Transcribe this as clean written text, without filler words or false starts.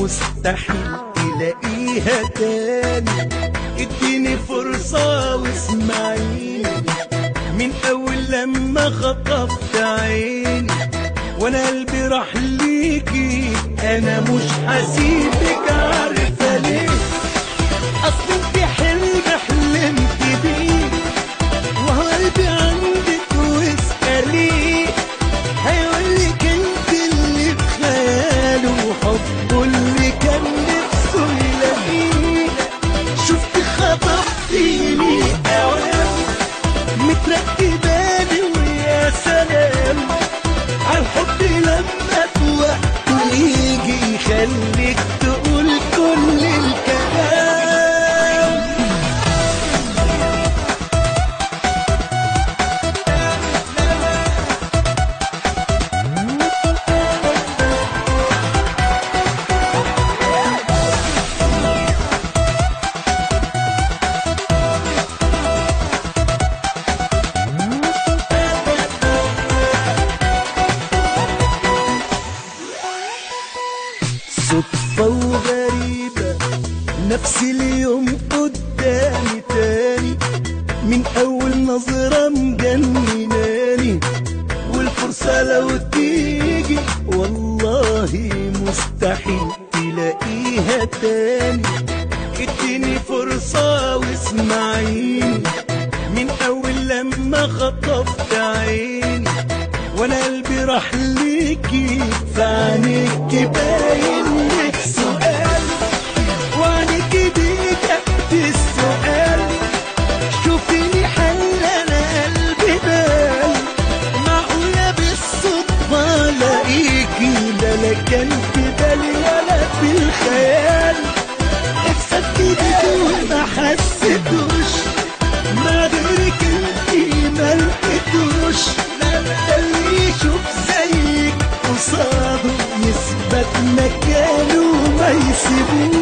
مستحيل تلاقيها تاني. اديني فرصة واسمعيني من اول لما خطفت عيني، وانا قلبي راح ليكي، انا مش هسيبك. عارفة ليه؟ اصل انت حلم حلمت بيه، وهو قلبي عندك واسأليه هيقولك انت اللي بخياله وحبه اللي كان نفسه يلاقيه. شفت خطفتيني اوام متركبالي ويا سلام عالحب لما في وقته يجي يخليك تقول كل الكلام. صدفة وغريبة نفس اليوم قدامي تاني، من أول نظرة مجنناني، والفرصة لو تيجي والله مستحيل تلاقيها تاني. اديني فرصة واسمعيني من أول لما خطفت عيني، وانا قلبي راح ليكي، فعنيك باين لك سؤال وعنيك بيجابت السؤال. شوفيني حل انا قلبي بال، معقولة بالصدفة الاقيكي، لا كان في بالي ولا في الخيال. احساس جديد ما حسيتوش ما غيرك انتي ملقتوش، اللي يشوف زيك قصاده يثبت مكانه ما يسيبوش.